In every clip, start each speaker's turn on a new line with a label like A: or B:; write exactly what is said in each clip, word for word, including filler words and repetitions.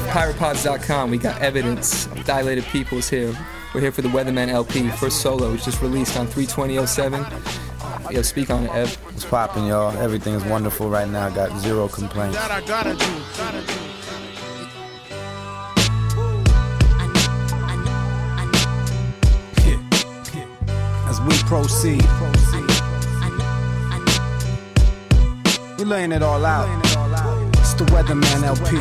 A: pirate pods dot com. We got evidence. Dilated People's here. We're here for the Weatherman L P, first solo, which just released on three twenty oh seven. Yo, speak on it, Ev.
B: It's popping, y'all. Everything is wonderful right now. Got zero complaints.
C: That I gotta do, gotta do.
D: As we proceed, we laying it all out. It's the Weatherman L P.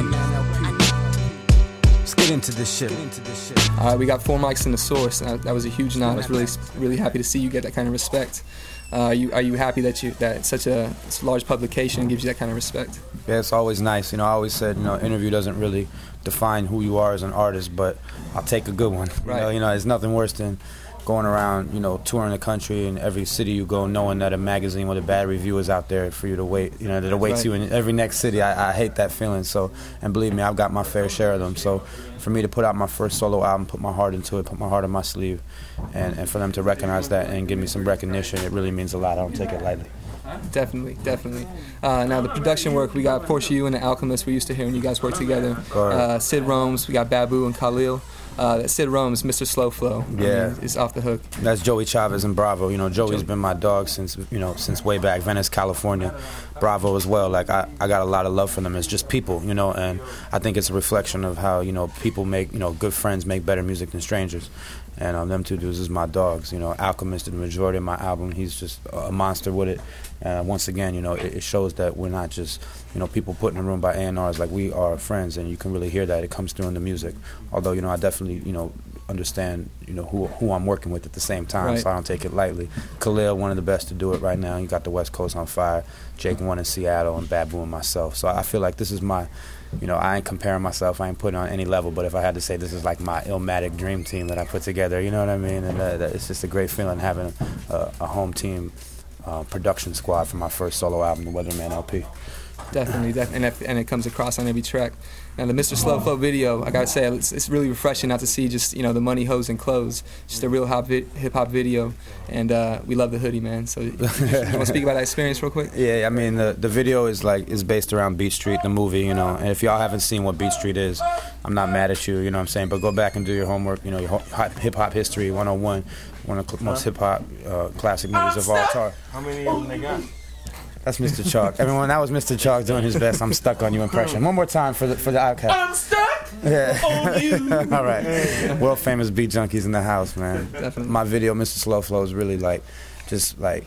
D: Let's get into this shit.
A: All right, we got four mics in the source. And that, that was a huge nod. I was really, really happy to see you get that kind of respect. Uh, are you are you happy that you that such a large publication gives you that kind of respect?
B: Yeah, it's always nice. You know, I always said, you know, interview doesn't really define who you are as an artist, but I'll take a good one.
A: Right.
B: You know, you know, there's nothing worse than going around, you know, touring the country, and every city you go, knowing that a magazine with a bad review is out there for you to wait, you know, that awaits
A: right.
B: you in every next city. I, I hate that feeling. So, and believe me, I've got my fair share of them. So, for me to put out my first solo album, put my heart into it, put my heart on my sleeve, and, and for them to recognize that and give me some recognition, it really means a lot. I don't take it lightly.
A: Definitely, definitely. Uh, now the production work, we got Porsche U and The Alchemist. We used to hear when you guys worked together. Uh, Sid Rome's, we got Babu and Khalil. Uh, Sid Rome's Mister Slow Flow.
B: Yeah,
A: I mean, is off the hook.
B: That's Joey Chavez and Bravo. You know, Joey's been my dog since you know since way back, Venice, California. Bravo as well. Like I, I got a lot of love for them. It's just people, you know, and I think it's a reflection of how you know people make you know good friends make better music than strangers. And um, them two dudes is my dogs. You know, Alchemist, the majority of my album, he's just a monster with it. Uh, once again, you know, it, it shows that we're not just, you know, people put in a room by A and Rs. Like, we are friends, and you can really hear that. It comes through in the music. Although, you know, I definitely, you know, understand, you know, who who I'm working with at the same time,
A: right.
B: So I don't take it lightly. Khalil, one of the best to do it right now. You got the West Coast on fire. Jake, one in Seattle, and Babu and myself. So I feel like this is my... You know, I ain't comparing myself. I ain't putting on any level. But if I had to say, this is like my Illmatic dream team that I put together. You know what I mean? And uh, it's just a great feeling having a, a home team uh, production squad for my first solo album, The Weatherman L P.
A: Definitely, def- and, if, and it comes across on every track. And the Mister Slow Flow video, I gotta say, it's, it's really refreshing not to see just, you know, the money, hoes, and clothes. Just a real hop vi- hip-hop video. And uh, we love the hoodie, man. So you, you want to speak about that experience real quick?
B: Yeah, I mean, the, the video is like is based around Beat Street, the movie, you know. And if y'all haven't seen what Beat Street is, I'm not mad at you, you know what I'm saying? But go back and do your homework, you know, your hip-hop history one oh one, one of the most hip-hop uh, classic movies of all time.
C: How many of them they got?
B: That's Mister Chalk. Everyone, that was Mister Chalk doing his best I'm Stuck on You impression. One more time for the for the outcast.
C: I'm stuck
B: yeah.
C: on you.
B: All right. World famous beat junkies in the house, man.
A: Definitely.
B: My video, Mister Slow Flow, is really like just like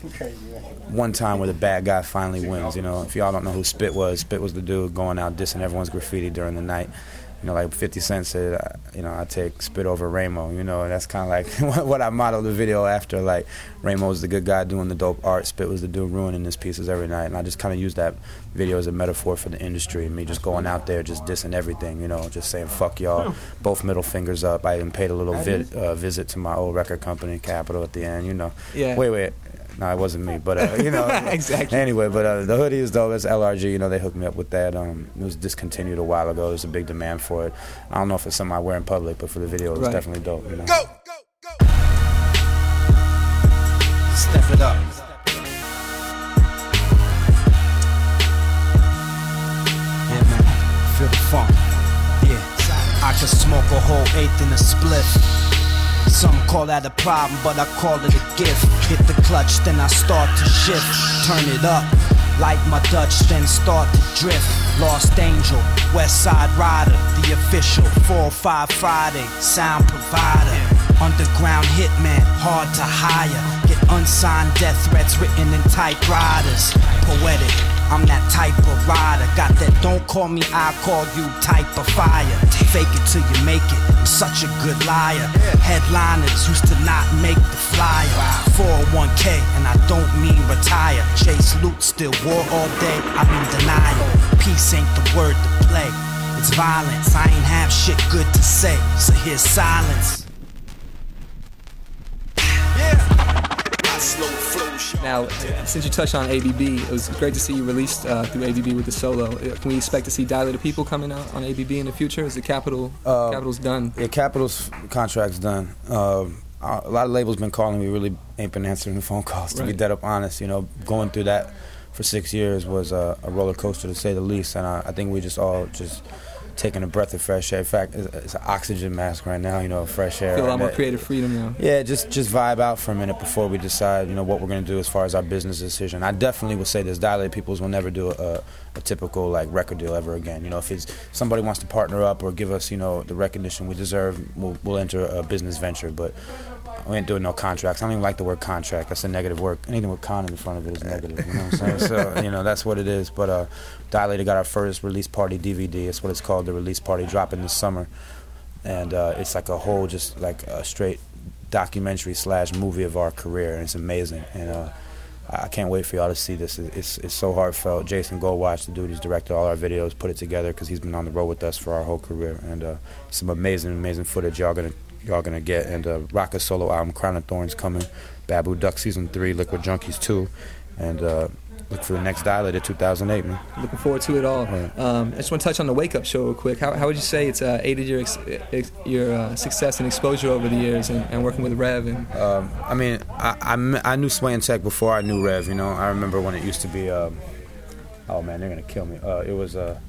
B: one time where the bad guy finally wins. You know, if y'all don't know who Spit was, Spit was the dude going out dissing everyone's graffiti during the night. You know, like fifty Cent said, uh, you know, I take Spit over Ramo, you know, and that's kind of like what I modeled the video after. Like, Ramo's the good guy doing the dope art, Spit was the dude ruining his pieces every night, and I just kind of used that video as a metaphor for the industry, and me just going out there just dissing everything, you know, just saying, fuck y'all, both middle fingers up. I even paid a little vi- uh, visit to my old record company, Capitol, at the end, you know.
A: Yeah.
B: Wait, wait. No, it wasn't me, but, uh, you know.
A: Exactly.
B: Anyway, but uh, the hoodie is dope. It's L R G. You know, they hooked me up with that. Um, it was discontinued a while ago. There's a big demand for it. I don't know if it's something I wear in public, but for the video, it was
A: right.
B: definitely dope. You know?
C: Go, go, go.
D: Step it up. Yeah, man. Feel the funk. Yeah. I could smoke a whole eighth in a split. Some call that a problem, but I call it a gift. Hit the clutch, then I start to shift. Turn it up, like my Dutch, then start to drift. Lost Angel, West Side Rider, the official four five Friday sound provider. Underground hitman, hard to hire. Get unsigned death threats written in typewriters. Poetic, I'm that type of rider. Got that don't call me, I call you type of fire. Fake it till you make it, I'm such a good liar. Headliners used to not make the flyer. four oh one k, and I don't mean retire. Chase loot, still war all day, I'm in denial. Peace ain't the word to play, it's violence. I ain't have shit good to say, so here's silence.
A: Now, since you touched on A B B, it was great to see you released uh, through A B B with the solo. Can we expect to see Dilated People coming out on A B B in the future? Is the Capitol uh, Capitol's done?
B: Yeah, Capitol's contract's done. Uh, a lot of labels been calling me. Really ain't been answering the phone calls. To
A: right.
B: be dead up honest, you know, going through that for six years was a, a roller coaster to say the least. And I, I think we just all just taking a breath of fresh air. In fact, it's, it's an oxygen mask right now, you know, fresh air.
A: Feel a lot more
B: that,
A: creative freedom now.
B: Yeah, just just vibe out for a minute before we decide, you know, what we're going to do as far as our business decision. I definitely would say this, Dilated Peoples will never do a, a typical, like, record deal ever again. You know, if it's somebody wants to partner up or give us, you know, the recognition we deserve, we'll, we'll enter a business venture, but we ain't doing no contracts. I don't even like the word contract. That's a negative word. Anything with con in the front of it is negative, you know what I'm saying? So, you know, that's what it is. But uh, Dilated got our first release party D V D. It's what it's called, the release party, dropping this summer. And uh, it's like a whole, just like a straight documentary slash movie of our career, and it's amazing. And uh, I can't wait for y'all to see this. It's it's so heartfelt. Jason Goldwatch, the dude who's directed all our videos, put it together because he's been on the road with us for our whole career. And uh, some amazing, amazing footage y'all gonna y'all gonna get. And uh, Rocka's solo album, Crown of Thorns, coming. Babu Duck Season three, Liquid Junkies two. And uh, look for the next Dilated two thousand eight, man.
A: Looking forward to it all.
B: Right.
A: Um, I just want to touch on the Wake Up Show real quick. How, how would you say it's uh, aided your ex- ex- your uh, success and exposure over the years, and, and working with Rev? And
B: um, I mean, I, I, I knew Sway and Tech before I knew Rev. You know, I remember when it used to be. Um, oh man, they're gonna kill me. Uh, it was uh,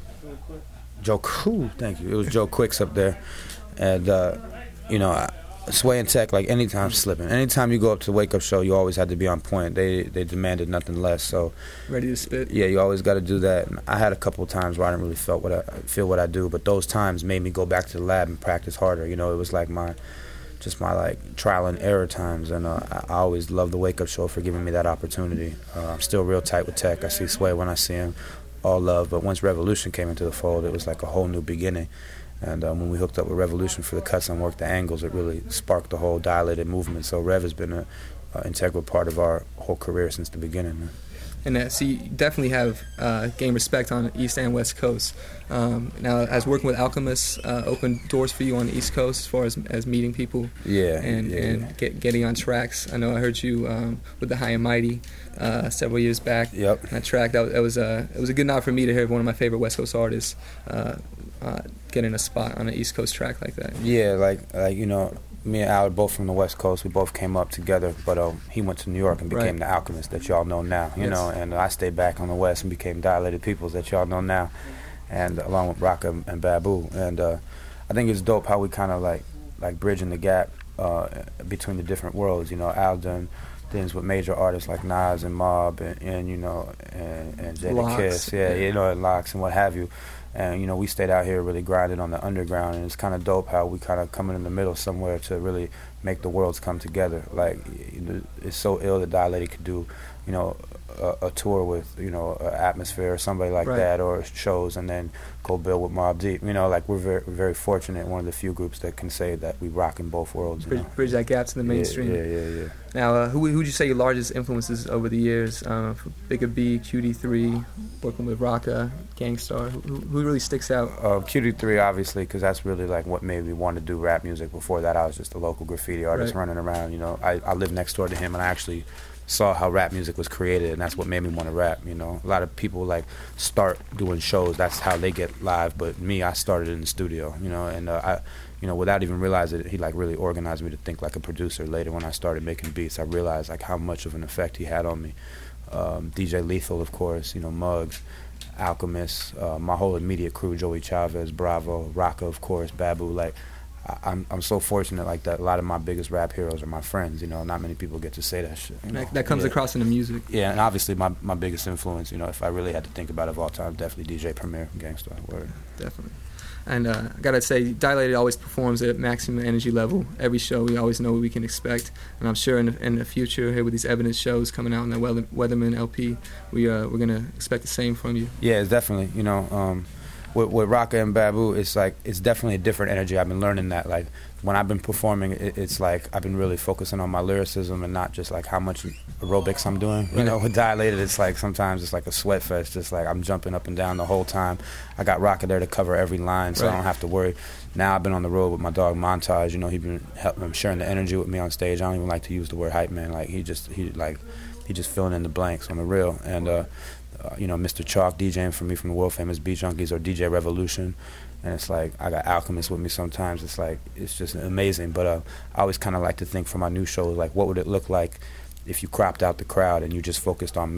B: Joe. Cool, thank you. It was Joe Quicks up there, and uh, you know. I, Sway and Tech, like, anytime slipping. Anytime you go up to the Wake Up Show, you always had to be on point. They they demanded nothing less. So
A: ready to spit.
B: Yeah, you always got to do that. And I had a couple of times where I didn't really felt what I feel what I do, but those times made me go back to the lab and practice harder. You know, it was like my just my like trial and error times, and uh, I always love the Wake Up Show for giving me that opportunity. Uh, I'm still real tight with Tech. I see Sway when I see him, all love. But once Revolution came into the fold, it was like a whole new beginning. And um, when we hooked up with Revolution for the cuts and worked the angles, it really sparked the whole Dilated movement. So Rev has been an integral part of our whole career since the beginning, man.
A: And uh, so you definitely have uh, gained respect on the East and West Coast. Um, now, as working with Alchemist, uh, opened doors for you on the East Coast as far as, as meeting people.
B: Yeah,
A: and
B: yeah.
A: and get, getting on tracks. I know I heard you um, with the High and Mighty uh, several years back.
B: Yep.
A: That track that, that was a it was a good nod for me to hear one of my favorite West Coast artists uh, uh, getting a spot on an East Coast track like that.
B: Yeah, like like you know. Me and Al are both from the West Coast. We both came up together, but uh, he went to New York and became
A: right.
B: the Alchemist that y'all know now, you
A: yes.
B: know, and I stayed back on the West and became Dilated Peoples that y'all know now, and along with Rocka and Babu. And uh, I think it's dope how we kind of like like bridging the gap uh, between the different worlds. You know, Al done things with major artists like Nas and Mob and, and you know, and, and Jada Kiss, yeah, you know, and Lox and what have you. And, you know, we stayed out here really grinding on the underground, and it's kind of dope how we kind of coming in the middle somewhere to really make the worlds come together. Like, you know, it's so ill that Dilated could do, you know, a, a tour with, you know, Atmosphere or somebody like
A: right.
B: that, or shows, and then go build with Mobb Deep. You know, like, we're very, we're very fortunate, one of the few groups that can say that we rock in both worlds. You
A: bridge,
B: know?
A: bridge that gap to the mainstream.
B: Yeah, yeah, yeah. yeah.
A: Now, uh, who would you say your largest influences over the years? Uh, Bigger B, Q D three, working with Rocka, Gangstar. Who, who really sticks out?
B: Uh, Q D three, obviously, because that's really like what made me want to do rap music. Before that, I was just a local graffiti artist
A: right.
B: running around. You know, I, I lived next door to him, and I actually saw how rap music was created, and that's what made me want to rap. You know, a lot of people like start doing shows. That's how they get live. But me, I started in the studio. You know, and uh, I. You know, without even realizing it, he like really organized me to think like a producer. Later, when I started making beats, I realized like how much of an effect he had on me. Um, D J Lethal, of course, you know, Muggs, Alchemist, uh, my whole immediate crew, Joey Chavez, Bravo, Rocka, of course, Babu. Like, I, I'm I'm so fortunate like that. A lot of my biggest rap heroes are my friends. You know, not many people get to say that shit. You know?
A: That, that comes
B: yeah.
A: across in the music.
B: Yeah, and obviously my my biggest influence. You know, if I really had to think about it of all time, definitely D J Premier, Gangstar. Word.
A: Definitely. And uh, I gotta say, Dilated always performs at maximum energy level. Every show, we always know what we can expect. And I'm sure in the, in the future, here with these Evidence shows coming out in the Weather, Weatherman L P, we uh, we're gonna expect the same from you.
B: Yeah, it's definitely. You know, um, with, with Rocka and Babu, it's like it's definitely a different energy. I've been learning that. Like when I've been performing, it, it's like I've been really focusing on my lyricism and not just like how much aerobics I'm doing. You know, with Dilated, it's like sometimes it's like a sweat fest. Just like I'm jumping up and down the whole time. I got Rocka there to cover every line, so right. I don't have to worry. Now I've been on the road with my dog Montage. You know, he's been helping, I'm sharing the energy with me on stage. I don't even like to use the word hype man. Like he just he like he just filling in the blanks on the real. And uh, uh, you know, Mister Chalk DJing for me from the world famous Beat Junkies or D J Revolution. And it's like I got Alchemist with me sometimes. It's like it's just amazing. But uh, I always kind of like to think for my new shows, like what would it look like if you cropped out the crowd and you just focused on me?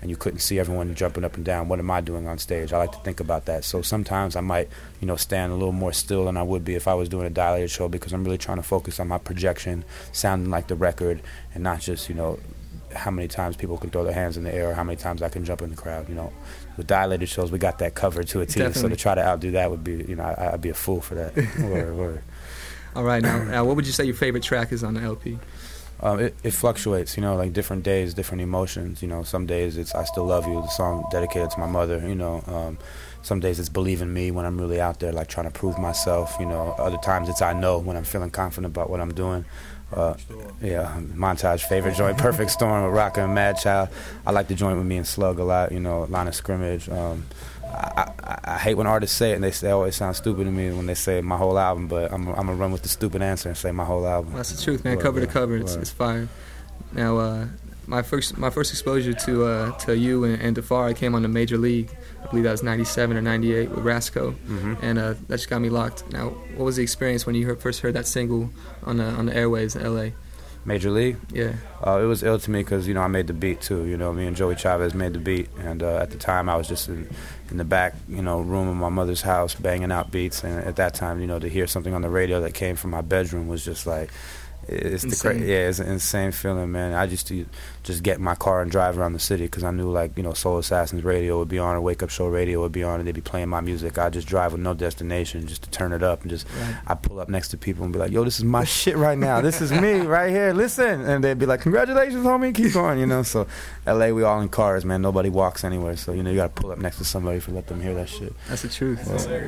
B: and you couldn't see everyone jumping up and down. What am I doing on stage? I like to think about that. So sometimes I might, you know, stand a little more still than I would be if I was doing a dilated show, because I'm really trying to focus on my projection, sounding like the record, and not just, you know, how many times people can throw their hands in the air or how many times I can jump in the crowd. You know, with dilated shows, we got that covered to a T.
A: Definitely.
B: So to try to outdo that would be, you know, I, I'd be a fool for that. word, word.
A: All right, now, now, what would you say your favorite track is on the L P?
B: Um, it, it fluctuates, you know, like different days, different emotions. You know, some days it's I Still Love You, the song dedicated to my mother, you know. Um, some days it's Believe in Me when I'm really out there, like trying to prove myself, you know. Other times it's I Know when I'm feeling confident about what I'm doing. Uh, yeah, Montage, favorite joint, Perfect Storm with Rocka and Mad Child. I like the joint with me and Slug a lot, you know, Line of Scrimmage. Um, I, I, I hate when artists say it and they say, oh, it sounds stupid to me when they say my whole album, but I'm, I'm going to run with the stupid answer and say my whole album.
A: Well, that's the truth, man.
B: Word,
A: cover
B: word,
A: to cover, it's,
B: word.
A: it's fire. Now, uh, my first my first exposure to uh, to you and, and Defari came on the Major League. I believe that was ninety-seven or ninety-eight with Rasco,
B: Mm-hmm.
A: and uh, that just got me locked. Now, what was the experience when you heard, first heard that single on the on the airwaves in L A?
B: Major League?
A: Yeah.
B: Uh, it was ill to me because, you know, I made the beat too. You know, me and Joey Chavez made the beat, and uh, at the time I was just in, in the back, you know, room of my mother's house banging out beats, and at that time, you know, to hear something on the radio that came from my bedroom was just like, it's the cra- yeah, it's an insane feeling, man. I used to just get in my car and drive around the city because I knew, like, you know, Soul Assassins radio would be on, or Wake Up Show radio would be on, and they'd be playing my music. I'd just drive with no destination just to turn it up, and just
A: Right.
B: I'd pull up next to people and be like, yo, this is my shit right now. This is me right here. Listen. And they'd be like, congratulations, homie. Keep going, you know. So L A, we all in cars, man. Nobody walks anywhere. So, you know, you got to pull up next to somebody for let them hear that shit.
A: That's the truth.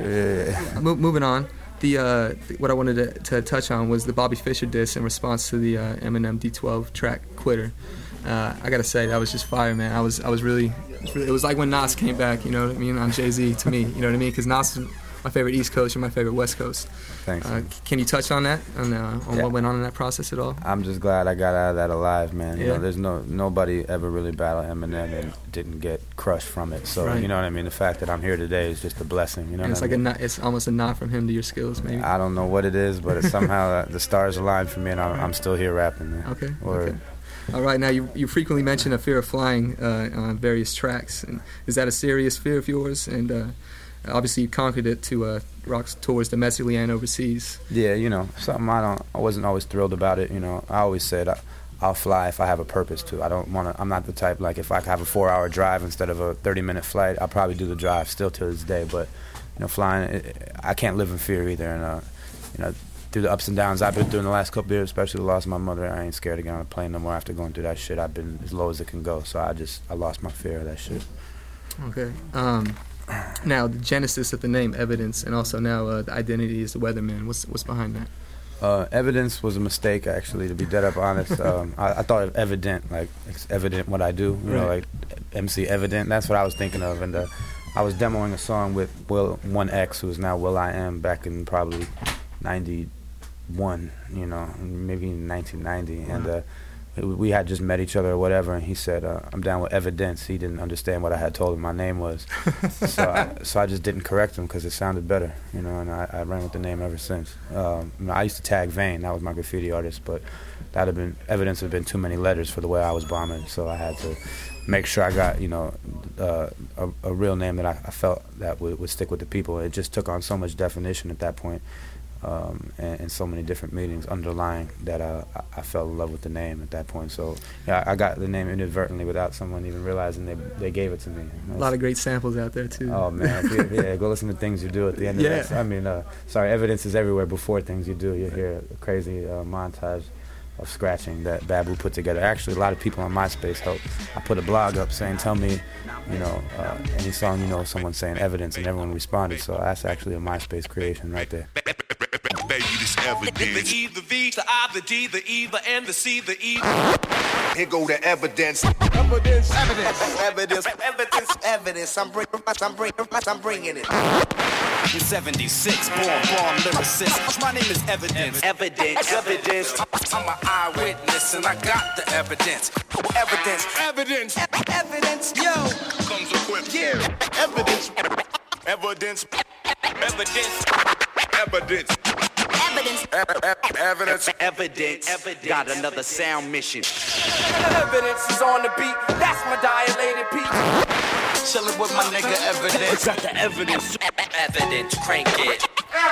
B: Yeah.
A: Mo- moving on, the uh, th- what I wanted to, to touch on was the Bobby Fischer diss in response to the uh, Eminem D twelve track "Quitter." Uh, I gotta say that was just fire, man. I was I was really, it was really, it was like when Nas came back, you know what I mean, on Jay-Z to me, you know what I mean, because Nas is my favorite East Coast and my favorite West Coast.
B: Thanks.
A: Uh, can you touch on that, on, uh, on
B: Yeah.
A: what went on in that process at all?
B: I'm just glad I got out of that alive, man. You
A: Yeah.
B: know, there's no nobody ever really battled Eminem and didn't get crushed from it. So
A: Right.
B: you know what I mean. The fact that I'm here today is just a blessing. You know,
A: And it's
B: what
A: like
B: I
A: a
B: mean?
A: nod, it's almost a nod from him to your skills, maybe.
B: I don't know what it is, but it's somehow uh, the stars aligned for me, and I'm, I'm still here rapping, man.
A: Okay.
B: Word.
A: Okay. All right. Now you you frequently mention a fear of flying uh, on various tracks, and is that a serious fear of yours? And uh, obviously you conquered it to uh, rock tours domestically and overseas.
B: Yeah, you know, something I don't. I wasn't always thrilled about it. You know, I always said I, I'll fly if I have a purpose to. I don't want to. I'm not the type, like, if I have a four-hour drive instead of a thirty-minute flight, I'll probably do the drive still to this day. But you know, flying, it, I can't live in fear either. And uh, you know, through the ups and downs I've been through in the last couple of years, especially the loss of my mother, I ain't scared to get on a plane no more after going through that shit. I've been as low as it can go. So I just I lost my fear of that shit.
A: Okay. Um, now the genesis of the name Evidence, and also now uh, the identity is the Weatherman. What's what's behind that?
B: Uh, evidence was a mistake, actually, to be dead up honest. Um, I, I thought of evident, like it's evident what I do, you know,
A: Right.
B: like M C Evident. That's what I was thinking of. And uh, I was demoing a song with Will one X, who is now Will I Am, back in probably ninety-one, you know, maybe nineteen ninety. And uh, we had just met each other or whatever, and he said, uh, I'm down with Evidence. He didn't understand what I had told him my name was. so, I, so I just didn't correct him because it sounded better, you know, and I, I ran with the name ever since. Um, you know, I used to tag Vane, that was my graffiti artist, but that had been, Evidence had been too many letters for the way I was bombing, so I had to make sure I got, you know, uh, a, a real name that I, I felt that would, would stick with the people. It just took on so much definition at that point. Um, and, and so many different meanings underlying that uh, I, I fell in love with the name at that point. So yeah, I got the name inadvertently without someone even realizing they they gave it to me.
A: A lot of great samples out there too.
B: Oh man, yeah, yeah, go listen to Things You Do at the end
A: Yeah.
B: of that. I mean, uh, sorry, Evidence is everywhere before Things You Do. You hear a crazy uh, montage of scratching that Babu put together. Actually, a lot of people on MySpace helped. I put a blog up saying, tell me, you know, uh, any song you know someone saying Evidence, and everyone responded. So that's actually a MySpace creation right there.
C: Baby, this evidence.
E: The E, the V, the I, the D, the E, the N, the C, the E.
C: Here go the evidence.
E: Evidence, evidence, evidence, evidence, evidence. I'm bringing, I'm bringing, I'm bringing it. I'm seventy-six, born, born lyricist. My name is Evidence. Evidence, evidence. I'm an eyewitness and I got the evidence. Evidence,
C: Evidence.
E: evidence, yo.
C: Comes equipped.
E: Yeah.
C: Evidence. Evidence.
E: Evidence,
C: Evidence.
E: evidence. evidence. Evidence. Evidence. Evidence. Got another sound mission. Evidence is on the beat. That's my dilated beat. Chillin' with my nigga Evidence. Got the evidence. Evidence. Crank it.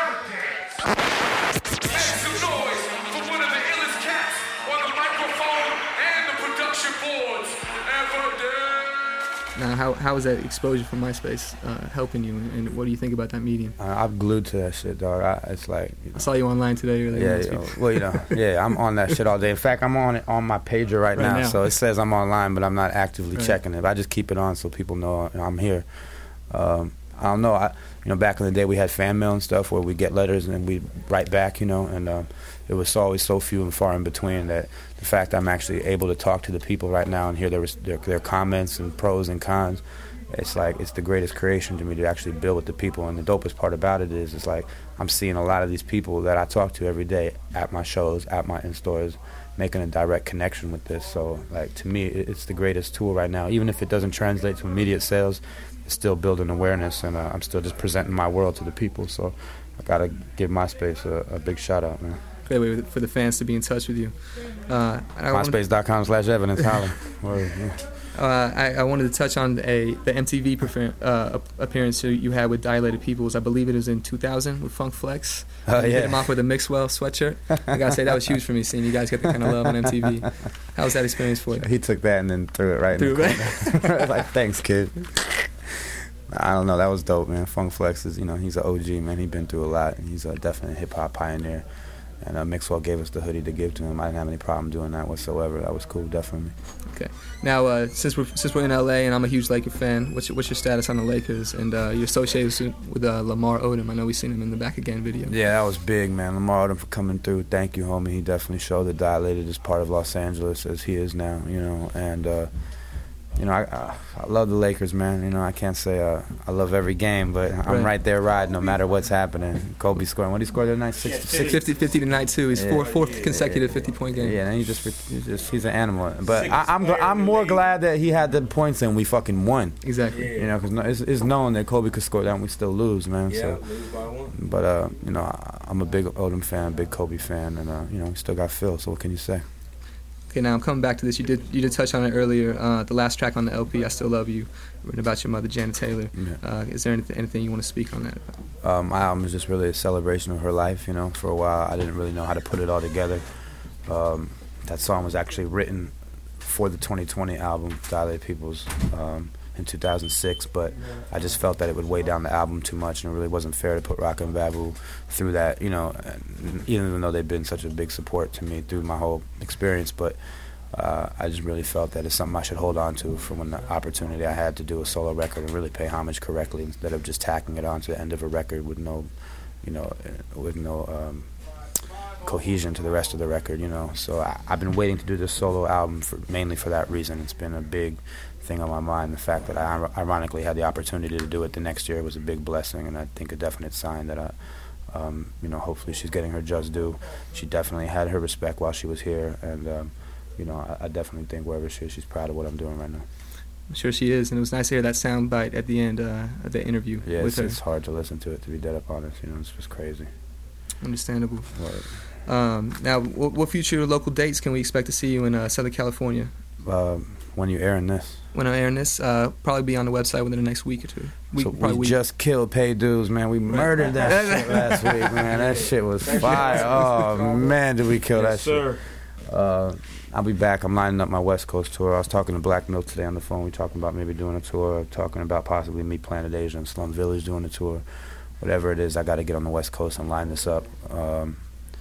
C: Make some noise for one of the illest cats on the microphone and the production boards. Evidence.
A: Now, how how is that exposure from MySpace uh, helping you, and what do you think about that medium?
B: Uh, I'm glued to that shit, dog. I, it's like, you know,
A: I saw you online today. Earlier
B: yeah, yeah, well, you know, yeah, I'm on that shit all day. In fact, I'm on it on my pager right,
A: Right
B: now,
A: now.
B: so it says I'm online, but I'm not actively
A: Right.
B: checking it. I just keep it on so people know I'm here. Um, I don't know. I, you know, back in the day, we had fan mail and stuff where we get letters and we write back, you know, and um, it was always so few and far in between that the fact I'm actually able to talk to the people right now and hear their their, their comments and pros and cons. It's like, it's the greatest creation to me to actually build with the people. And the dopest part about it is, it's like, I'm seeing a lot of these people that I talk to every day at my shows, at my in-stores, making a direct connection with this. So, like, to me, it- it's the greatest tool right now. Even if it doesn't translate to immediate sales, it's still building awareness, and uh, I'm still just presenting my world to the people. So I gotta give MySpace a, a big shout out, man.
A: Great way for the fans to be in touch with you. Uh, and I wanted-
B: MySpace.com slash evidence, holla. Word, yeah.
A: Uh, I, I wanted to touch on a the M T V prefer, uh, appearance you had with Dilated Peoples. I believe it was in two thousand with Funk Flex.
B: Oh,
A: You
B: yeah.
A: hit him off with a Mixwell sweatshirt. I gotta say that was huge for me, seeing you guys get that kind of love on M T V. How was that experience for you?
B: He took that and then threw it right
A: Threw
B: in the
A: it
B: corner. Like, thanks, kid. I don't know. That was dope, man. Funk Flex is, you know, he's an O G, man. He's been through a lot. And he's a definite hip-hop pioneer. And uh, Mixwell gave us the hoodie to give to him. I didn't have any problem doing that whatsoever. That was cool, definitely.
A: Okay. Now, uh, since we're since we're in L A and I'm a huge Laker fan, what's your, what's your status on the Lakers? And uh, you're associated with uh, Lamar Odom. I know we've seen him in the Back Again video.
B: Yeah, that was big, man. Lamar Odom for coming through. Thank you, homie. He definitely showed that Dilated is part of Los Angeles as he is now, you know. And, uh, you know, I, I I love the Lakers, man. You know, I can't say uh, I love every game, but I'm
A: Right.
B: right there riding no matter what's happening. Kobe scoring. What did he score the night? Six, six,
A: fifty, fifty to night two. He's
B: Yeah.
A: four, fourth consecutive fifty-point game.
B: Yeah, and he just, he's just he's an animal. But I, I'm gl- I'm more glad that he had the points and we fucking won.
A: Exactly.
B: You know, because no, it's, it's known that Kobe could score that and we still lose, man.
F: Yeah,
B: So,
F: lose by one.
B: but uh, you know, I, I'm a big Odom fan, big Kobe fan, and uh, you know, we still got Phil. So what can you say?
A: Okay, now I'm coming back to this. You did you did touch on it earlier. Uh, the last track on the L P, I Still Love You, written about your mother, Janet Taylor.
B: Yeah.
A: Uh, is there anything, anything you want to speak on that?
B: Um, my album is just really a celebration of her life. You know, for a while I didn't really know how to put it all together. Um, that song was actually written for the twenty twenty album, Dilated Peoples, um, in two thousand six, but I just felt that it would weigh down the album too much, and it really wasn't fair to put Rockin' Babu through that, you know, and even though they've been such a big support to me through my whole experience, but uh, I just really felt that it's something I should hold on to from when the opportunity I had to do a solo record and really pay homage correctly instead of just tacking it on to the end of a record with no, you know, with no um, cohesion to the rest of the record, you know. So I, I've been waiting to do this solo album for, mainly for that reason. It's been a big thing on my mind. The fact that I ironically had the opportunity to do it the next year was a big blessing, and I think a definite sign that I, um, you know, hopefully she's getting her just due. She definitely had her respect while she was here, and um, you know, I, I definitely think wherever she is, she's proud of what I'm doing right now.
A: I'm sure she is, and it was nice to hear that sound bite at the end uh, of the interview
B: Yeah,
A: with
B: it's,
A: her.
B: it's hard to listen to it, to be dead up honest. You know, it's just crazy.
A: Understandable.
B: But,
A: Um, now, what, what future local dates can we expect to see you in uh, Southern California?
B: uh, when you airing this?
A: When I'm airing this, uh, probably be on the website within the next week or two. Week,
B: So
A: probably
B: we
A: week.
B: just killed Pay Dues, man. We murdered that shit last week, man. That shit was fire. Oh, man, did we kill that
F: Yes, sir.
B: shit. Uh, I'll be back. I'm lining up my West Coast tour. I was talking to Black Note today on the phone. We talking about maybe doing a tour, talking about possibly me, Planet Asia, and Slum Village doing a tour. Whatever it is, I got to get on the West Coast and line this up. Um,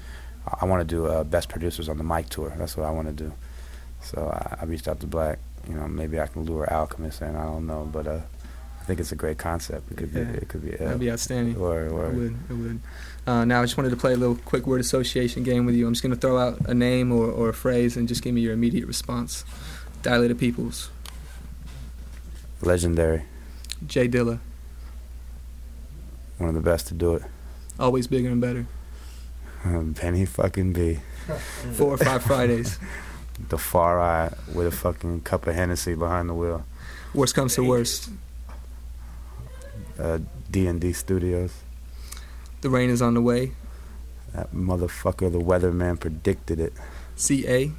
B: I want to do uh, Best Producers on the Mic tour. That's what I want to do. So I, I reached out to Black. You know, maybe I can lure Alchemist in. I don't know, but uh, I think it's a great concept. It could
A: Yeah.
B: be. It could be. Uh,
A: That'd be outstanding.
B: Or, or
A: It would. It would. Uh, now, I just wanted to play a little quick word association game with you. I'm just going to throw out a name or, or a phrase and just give me your immediate response. Dilated Peoples.
B: Legendary.
A: Jay Dilla.
B: One of the best to do it.
A: Always bigger and better.
B: Benny fucking B.
A: Four or five Fridays.
B: The Far Eye with a fucking cup of Hennessy behind the wheel.
A: Worst comes to worst.
B: Uh, D and D Studios.
A: The rain is on the way.
B: That motherfucker, the weatherman, predicted it.
A: C A.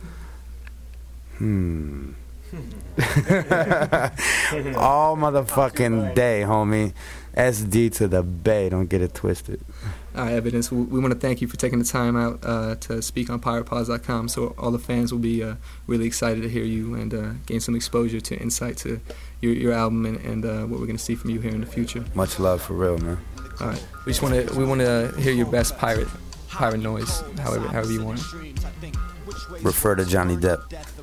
B: Hmm. All motherfucking day, homie. S D to the Bay. Don't get it twisted.
A: All right, Evidence. We, we want to thank you for taking the time out uh, to speak on pirate pods dot com. So all the fans will be uh, really excited to hear you and uh, gain some exposure to insight to your your album and, and uh, what we're going to see from you here in the future.
B: Much love for real, man.
A: All right. We just want to we want to hear your best pirate pirate noise, however however you want it.
B: Refer to Johnny Depp.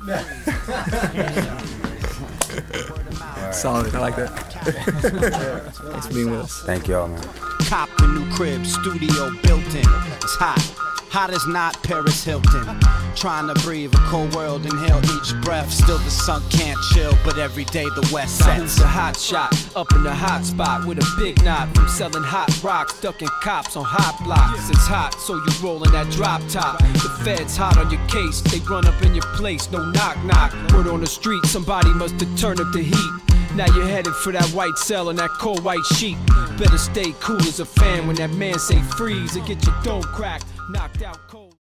A: Right. Solid. I like that. Thanks for being with us.
B: Thank y'all, man.
D: Cop the new crib, studio built in. It's hot, hot as not Paris Hilton. Trying to breathe a cold world, inhale each breath. Still the sun can't chill, but every day the west sets.
F: A hot shot, up in the hot spot with a big knot from selling hot rocks, ducking cops on hot blocks. It's hot, so you rollin' that drop top. The feds hot on your case, they run up in your place, no knock knock. Word on the street, somebody must have turned up the heat. Now you're headed for that white cell on that cold white sheet. Better stay cool as a fan when that man say freeze and get your dome cracked, knocked out cold.